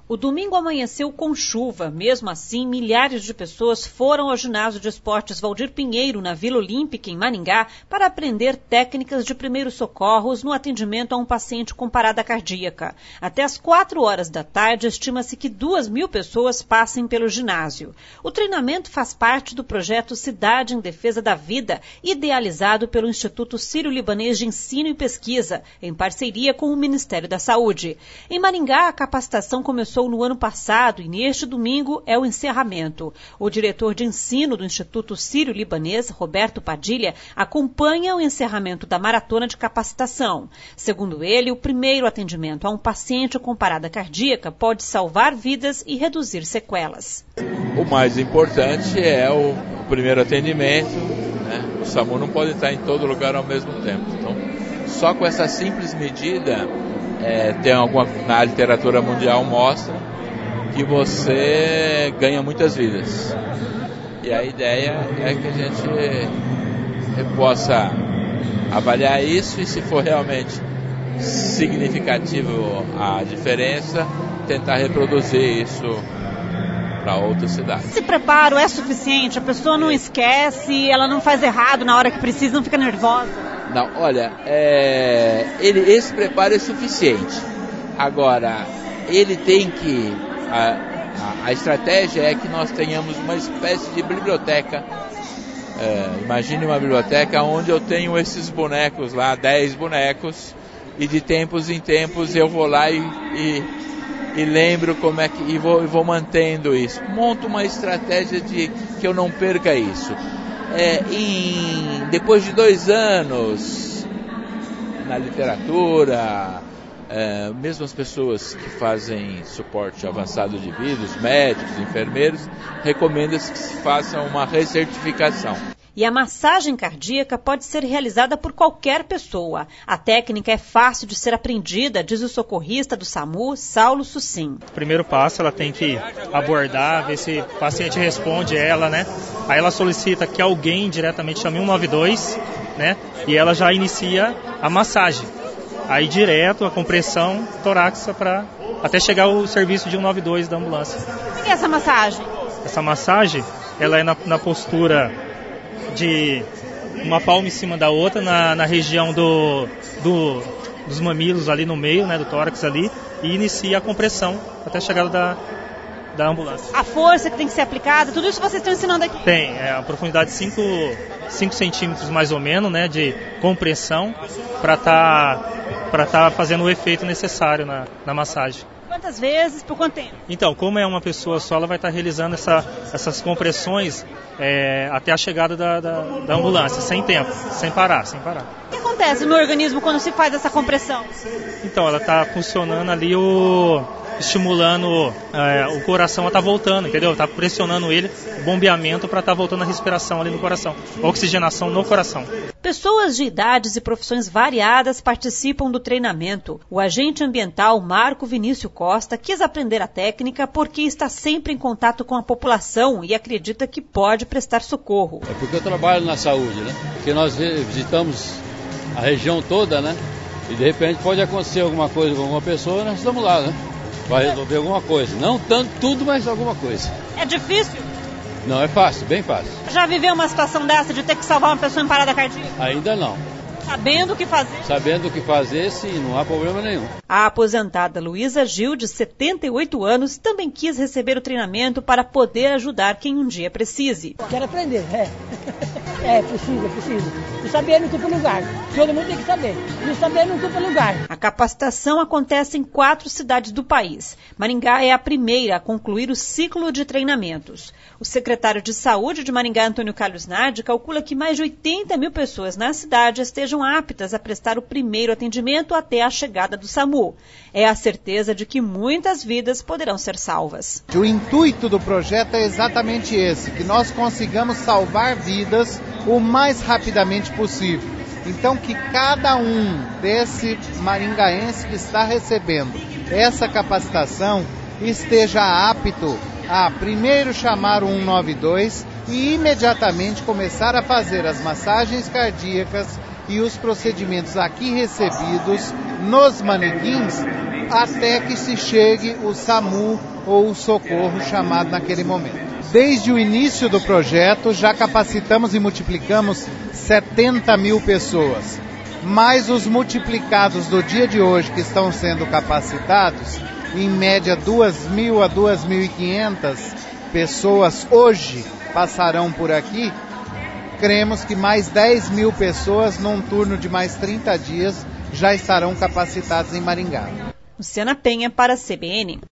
O domingo amanheceu com chuva. Mesmo assim, milhares de pessoas foram ao ginásio de esportes Valdir Pinheiro, na Vila Olímpica, em Maringá, para aprender técnicas de primeiros socorros no atendimento a um paciente com parada cardíaca. Até às 4 horas da tarde, estima-se que 2.000 pessoas passem pelo ginásio. O treinamento faz parte do projeto Cidade em Defesa da Vida, idealizado pelo Instituto Sírio-Libanês de Ensino e Pesquisa, em parceria com o Ministério da Saúde. Em Maringá, a capacitação começou no ano passado e neste domingo é o encerramento. O diretor de ensino do Instituto Sírio-Libanês, Roberto Padilha, acompanha o encerramento da maratona de capacitação. Segundo ele, o primeiro atendimento a um paciente com parada cardíaca pode salvar vidas e reduzir sequelas. O mais importante é o primeiro atendimento, né? O SAMU não pode estar em todo lugar ao mesmo tempo. Então, só com essa simples medida, na literatura mundial mostra que você ganha muitas vidas. E a ideia é que a gente possa avaliar isso e, se for realmente significativo a diferença, tentar reproduzir isso para outras cidades. Esse preparo é suficiente? A pessoa não esquece, ela não faz errado na hora que precisa, não fica nervosa? Não, olha, esse preparo é suficiente. Agora, ele tem que... A estratégia é que nós tenhamos uma espécie de biblioteca. Imagine uma biblioteca onde eu tenho esses bonecos lá, 10 bonecos, e de tempos em tempos eu vou lá e lembro como é que... E vou mantendo isso. Monto uma estratégia de que eu não perca isso. Depois de 2 anos na literatura, mesmo as pessoas que fazem suporte avançado de vida, os médicos, enfermeiros, recomenda-se que se faça uma recertificação. E a massagem cardíaca pode ser realizada por qualquer pessoa. A técnica é fácil de ser aprendida, diz o socorrista do SAMU, Saulo Sucim. O primeiro passo, ela tem que abordar, ver se o paciente responde ela, né? Aí ela solicita que alguém diretamente chame 192, né? E ela já inicia a massagem. Aí direto a compressão torácica até chegar o serviço de 192 da ambulância. O que é essa massagem? Essa massagem, ela é na postura de uma palma em cima da outra, na região dos mamilos ali no meio, né, do tórax ali, e inicia a compressão até a chegada da ambulância. A força que tem que ser aplicada, tudo isso vocês estão ensinando aqui? Tem, a profundidade de 5 centímetros mais ou menos, né, de compressão, para tá fazendo o efeito necessário na massagem. Quantas vezes, por quanto tempo? Então, como é uma pessoa só, ela vai estar realizando essas compressões até a chegada da ambulância, sem tempo, sem parar. O que acontece no organismo quando se faz essa compressão? Então, ela está funcionando ali, estimulando o coração a estar voltando, entendeu? Está pressionando ele, o bombeamento para estar voltando a respiração ali no coração, a oxigenação no coração. Pessoas de idades e profissões variadas participam do treinamento. O agente ambiental Marco Vinícius Costa quis aprender a técnica porque está sempre em contato com a população e acredita que pode prestar socorro. É porque eu trabalho na saúde, né? Porque nós visitamos a região toda, né? E de repente pode acontecer alguma coisa com alguma pessoa, nós estamos lá, né? Vai resolver alguma coisa. Não tanto tudo, mas alguma coisa. É difícil? Não, é fácil, bem fácil. Já viveu uma situação dessa de ter que salvar uma pessoa em parada cardíaca? Ainda não. Sabendo o que fazer? Sabendo o que fazer, sim, não há problema nenhum. A aposentada Luísa Gil, de 78 anos, também quis receber o treinamento para poder ajudar quem um dia precise. Quero aprender, precisa. E saber não ocupa lugar. Todo mundo tem que saber. E saber não ocupa lugar. A capacitação acontece em 4 cidades do país. Maringá é a primeira a concluir o ciclo de treinamentos. O secretário de Saúde de Maringá, Antônio Carlos Nardi, calcula que mais de 80.000 pessoas na cidade estejam aptas a prestar o primeiro atendimento até a chegada do SAMU. É a certeza de que muitas vidas poderão ser salvas. O intuito do projeto é exatamente esse, que nós consigamos salvar vidas o mais rapidamente possível. Então, que cada um desse maringaense que está recebendo essa capacitação esteja apto a primeiro chamar o 192 e imediatamente começar a fazer as massagens cardíacas e os procedimentos aqui recebidos nos manequins até que se chegue o SAMU ou o socorro chamado naquele momento. Desde o início do projeto, já capacitamos e multiplicamos 70 mil pessoas, mais os multiplicados do dia de hoje que estão sendo capacitados, em média 2.000 a 2.500 pessoas hoje passarão por aqui. Cremos que mais 10 mil pessoas, num turno de mais 30 dias, já estarão capacitadas em Maringá. Luciana Penha para a CBN.